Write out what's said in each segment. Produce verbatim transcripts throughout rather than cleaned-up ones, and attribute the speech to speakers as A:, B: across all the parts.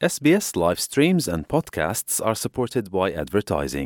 A: S B S live streams and podcasts are supported by advertising.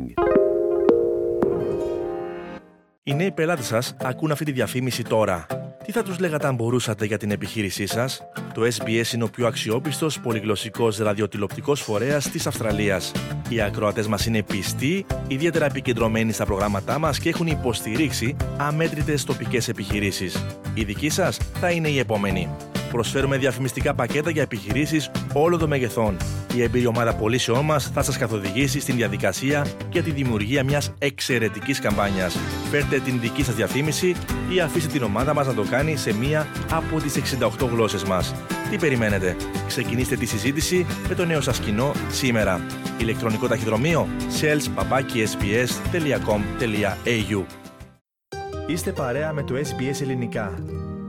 B: Οι νέοι πελάτες σας ακούν αυτή τη διαφήμιση τώρα. Τι θα τους λέγατε αν μπορούσατε για την επιχείρησή σας? Το ες μπι ες είναι ο πιο αξιόπιστος πολυγλωσσικός ραδιοτηλεοπτικός φορέας της Αυστραλίας. Οι ακροατές μας είναι πιστοί, ιδιαίτερα επικεντρωμένοι στα προγράμματά μας και έχουν υποστηρίξει αμέτρητες τοπικές επιχειρήσεις. Η δική σας θα είναι η επόμενη. Προσφέρουμε διαφημιστικά πακέτα για επιχειρήσεις όλων των μεγεθών. Η εμπειρή ομάδα πωλήσεών μας θα σας καθοδηγήσει στην διαδικασία για τη δημιουργία μιας εξαιρετικής καμπάνιας. Φέρτε την δική σας διαφήμιση ή αφήστε την ομάδα μας να το κάνει σε μία από τις εξήντα οκτώ γλώσσες μας. Τι περιμένετε? Ξεκινήστε τη συζήτηση με το νέο σας κοινό σήμερα. Ηλεκτρονικό ταχυδρομείο sales παπάκι ες μπι ες τελεία κομ τελεία έι γιου. Είστε παρέα με το ες μπι ες Ελληνικά.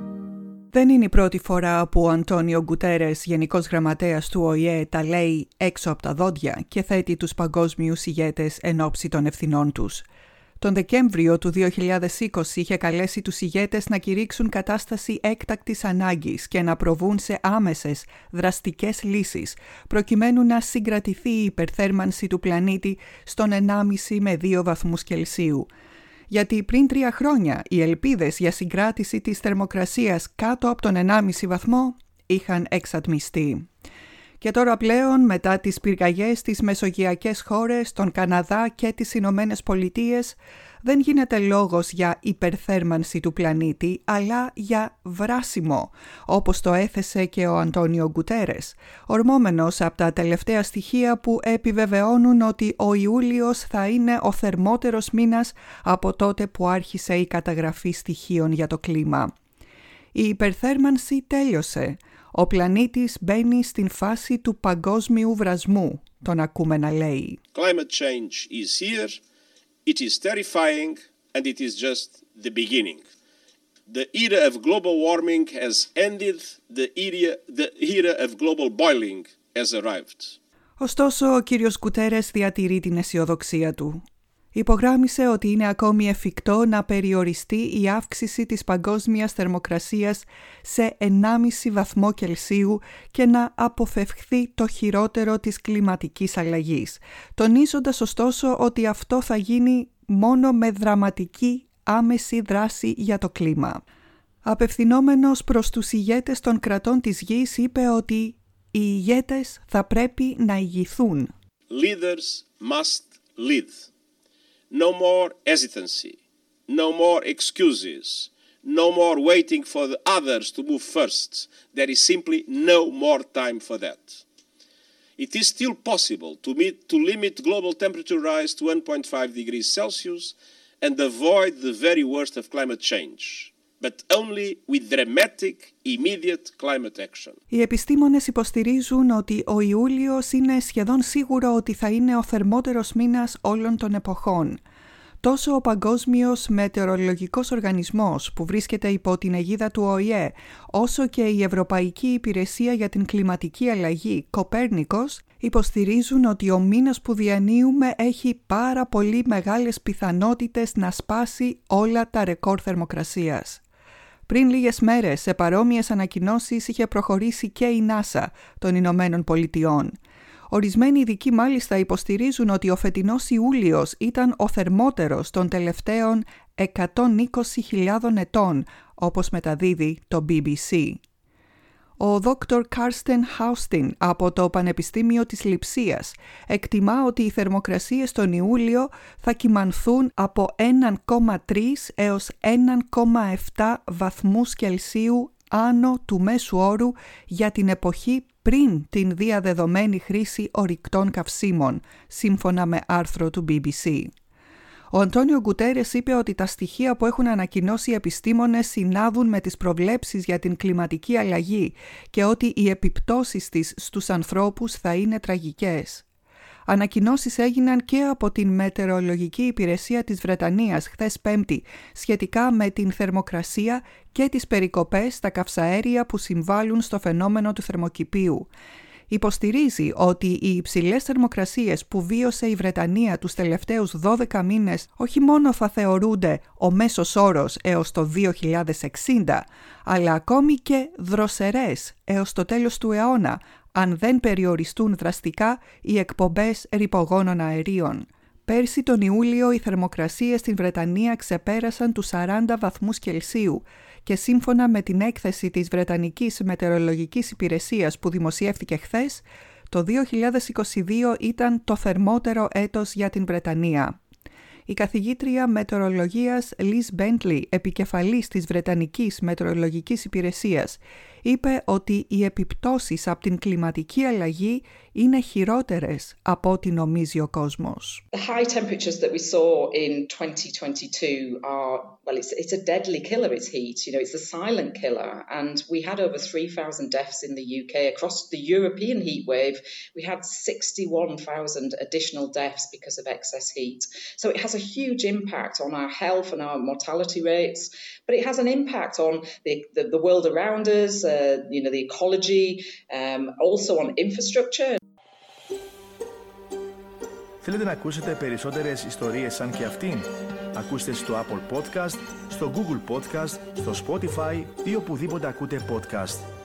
C: Δεν είναι η πρώτη φορά που ο Αντώνιο Γκουτέρες, Γενικός Γραμματέας του Ο Η Ε, τα λέει έξω από τα δόντια και θέτει τους παγκόσμιους ηγέτες εν ώψη των ευθυνών τους. Τον Δεκέμβριο του δύο χιλιάδες είκοσι είχε καλέσει τους ηγέτες να κηρύξουν κατάσταση έκτακτης ανάγκης και να προβούν σε άμεσες, δραστικές λύσεις, προκειμένου να συγκρατηθεί η υπερθέρμανση του πλανήτη στον ενάμιση με δύο βαθμούς Κελσίου. Γιατί πριν τρία χρόνια οι ελπίδες για συγκράτηση της θερμοκρασίας κάτω από τον ενάμιση βαθμό είχαν εξατμιστεί. Και τώρα πλέον, μετά τις πυρκαγιές στις μεσογειακές χώρες, τον Καναδά και τις Ηνωμένες Πολιτείες, δεν γίνεται λόγος για υπερθέρμανση του πλανήτη, αλλά για βράσιμο, όπως το έθεσε και ο Αντώνιο Γκουτέρες, ορμόμενος από τα τελευταία στοιχεία που επιβεβαιώνουν ότι ο Ιούλιος θα είναι ο θερμότερος μήνας από τότε που άρχισε η καταγραφή στοιχείων για το κλίμα. Η υπερθέρμανση τέλειωσε. Ο πλανήτης μπαίνει στην φάση του παγκόσμιου βρασμού, τον ακούμε να λέει.
D: Climate change is here, it is terrifying and it is just the beginning. The era of global warming has ended, the era, the era of global boiling has arrived.
C: Ωστόσο, ο κύριος Γκουτέρες διατηρεί την αισιοδοξία του. Υπογράμμισε ότι είναι ακόμη εφικτό να περιοριστεί η αύξηση της παγκόσμιας θερμοκρασίας σε ενάμιση βαθμό Κελσίου και να αποφευχθεί το χειρότερο της κλιματικής αλλαγής, τονίζοντας ωστόσο ότι αυτό θα γίνει μόνο με δραματική άμεση δράση για το κλίμα. Απευθυνόμενος προς τους ηγέτες των κρατών της γης, είπε ότι οι ηγέτες θα πρέπει να ηγηθούν.
D: Leaders must lead. No more hesitancy, no more excuses, no more waiting for the others to move first. There is simply no more time for that. It is still possible to, meet, to limit global temperature rise to one point five degrees Celsius and avoid the very worst of climate change, but only with dramatic, immediate climate action.
C: Οι επιστήμονες υποστηρίζουν ότι ο Ιούλιος είναι σχεδόν σίγουρο ότι θα είναι ο θερμότερος μήνας όλων των εποχών. Τόσο ο Παγκόσμιος Μετεωρολογικός Οργανισμός, που βρίσκεται υπό την αιγίδα του Ο Η Ε, όσο και η Ευρωπαϊκή Υπηρεσία για την Κλιματική Αλλαγή, Κοπέρνικος, υποστηρίζουν ότι ο μήνας που διανύουμε έχει πάρα πολύ μεγάλες πιθανότητες να σπάσει όλα τα ρεκόρ θερμοκρασίας. Πριν λίγες μέρες, σε παρόμοιες ανακοινώσεις είχε προχωρήσει και η νάσα των Ηνωμένων Πολιτειών. Ορισμένοι ειδικοί μάλιστα υποστηρίζουν ότι ο φετινός Ιούλιος ήταν ο θερμότερος των τελευταίων εκατόν είκοσι χιλιάδων ετών, όπως μεταδίδει το μπι μπι σι. Ο δόκτωρ Κάρστεν Χάουστιν από το Πανεπιστήμιο της Λειψίας εκτιμά ότι οι θερμοκρασίες τον Ιούλιο θα κυμανθούν από ένα κόμμα τρία έως ένα κόμμα επτά βαθμούς Κελσίου άνω του μέσου όρου για την εποχή πριν την διαδεδομένη χρήση ορυκτών καυσίμων, σύμφωνα με άρθρο του μπι μπι σι. Ο Αντώνιο Γκουτέρες είπε ότι τα στοιχεία που έχουν ανακοινώσει οι επιστήμονες συνάδουν με τις προβλέψεις για την κλιματική αλλαγή και ότι οι επιπτώσεις της στους ανθρώπους θα είναι τραγικές. Ανακοινώσεις έγιναν και από την Μετεωρολογική Υπηρεσία της Βρετανίας χθες Πέμπτη σχετικά με την θερμοκρασία και τις περικοπές στα καυσαέρια που συμβάλλουν στο φαινόμενο του θερμοκηπίου. Υποστηρίζει ότι οι υψηλές θερμοκρασίες που βίωσε η Βρετανία τους τελευταίους δώδεκα μήνες όχι μόνο θα θεωρούνται ο μέσος όρος έως το δύο χιλιάδες εξήντα, αλλά ακόμη και δροσερές έως το τέλος του αιώνα, αν δεν περιοριστούν δραστικά οι εκπομπές ρυπογόνων αερίων. Πέρσι τον Ιούλιο οι θερμοκρασίες στην Βρετανία ξεπέρασαν τους σαράντα βαθμούς Κελσίου και σύμφωνα με την έκθεση της Βρετανικής Μετεωρολογικής Υπηρεσίας που δημοσιεύτηκε χθες, το δύο χιλιάδες είκοσι δύο ήταν το θερμότερο έτος για την Βρετανία. Η καθηγήτρια μετεωρολογίας Liz Bentley, επικεφαλής της Βρετανικής Μετεωρολογικής Υπηρεσίας, είπε ότι οι επιπτώσεις από την κλιματική αλλαγή είναι χειρότερες από ό,τι νομίζει ο κόσμος.
E: The high temperatures that we saw in twenty twenty-two are, well, it's, it's a deadly killer, it's heat. You know, it's a silent killer. And we had over three thousand deaths in the U K. Across the European heat wave, we had sixty-one thousand additional deaths because of excess heat. So it has a huge impact on our health and our mortality rates, but it has an impact on the, the, the world around us, uh, you know, the ecology, um, also on infrastructure.
B: Θέλετε να ακούσετε περισσότερες ιστορίες σαν και αυτήν? Ακούστε στο Apple Podcast, στο Google Podcast, στο Spotify ή οπουδήποτε ακούτε podcast.